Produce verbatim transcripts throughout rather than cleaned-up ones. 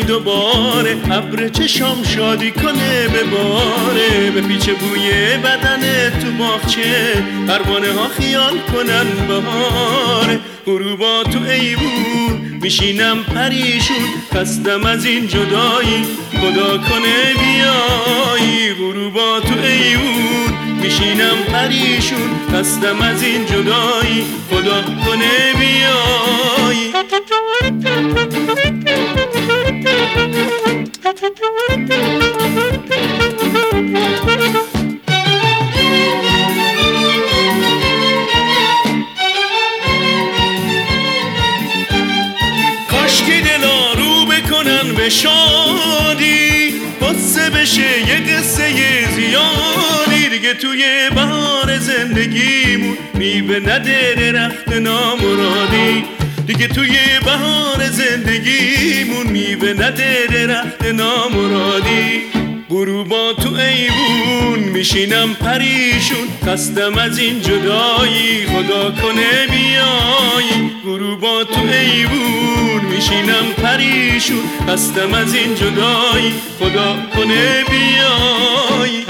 دوباره، ابر چشام شادی کنه بباره، به پیچ بوی بدن تو باغچه پروانه ها خیال کنن بهاره. غروبا تو ایوون میشینم پریشون، خستم از این جدایی خدا کنه بیایی. غروبا تو ایوون میشینم پریشون، خستم از این جدایی خدا کنه بیایی. کاشکی دلا رو بکنن به شادی، قصه بشه یه قصه زیادی. دیگه توی بهار زندگیمون میوه نده درخت نامرادی، دیگه توی بهار زندگیمون میوه نده درخت نامرادی. غروبا تو ایوون میشینم پریشون، خستم از این جدایی خدا کنه بیایی. غروبا تو ایوون میشینم پریشون، خستم از این جدایی خدا کنه بیایی.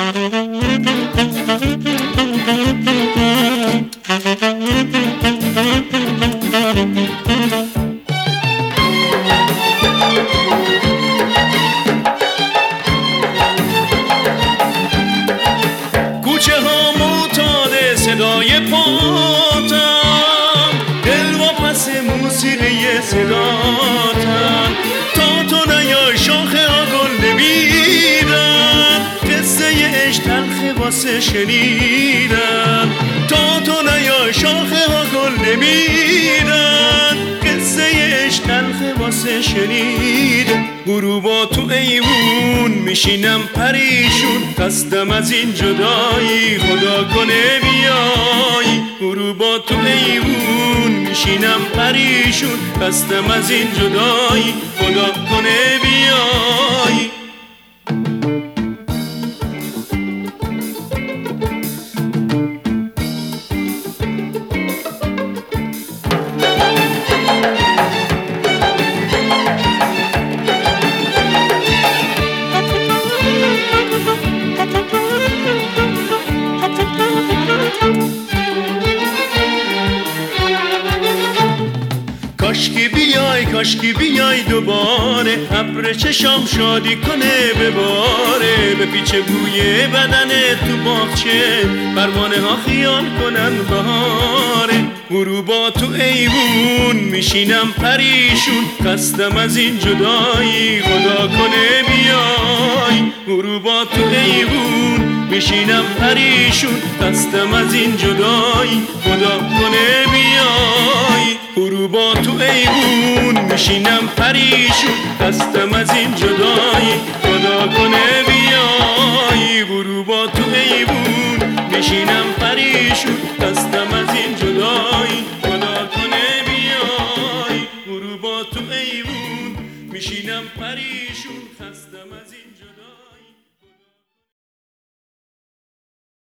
کوچه ها معتاد صدای پاتم، دل و پس موسیقی صداتم. تا تو نیا شاخه ها گل نمیدم، قصه عشق تلخ واسه شنیدم. تا تو نیا شاخه ها گل نمیدم، قصه عشق تلخ واسه شنیدم. غروبا تو ایوون میشینم پریشون، خستم از این جدایی خدا کنه بیایی. غروبا تو ایوون میشینم پریشون، خستم از این جدایی خدا کنه بیایی. کاشکی بیای کاشکی بیای دوباره، ابر چشام شادی کنه بباره، به پیچ بوی بدن تو باغچه پروانه ها خیال کنن بهاره. غروبا تو ایوون میشینم پریشون، خستم از این جدایی خدا کنه بیای. غروبا تو ایوون میشینم پریشون، خستم از این جدایی خدا کنه بیای. غروبا تو ایوون میشینم پریشون، خستم از این جدایی خدا کنه بیای. غروبا تو ایوون میشینم پریشون، خستم از این جدایی خدا کنه بیای. غروبا تو ایوون میشینم پریشون، خستم از این جدایی.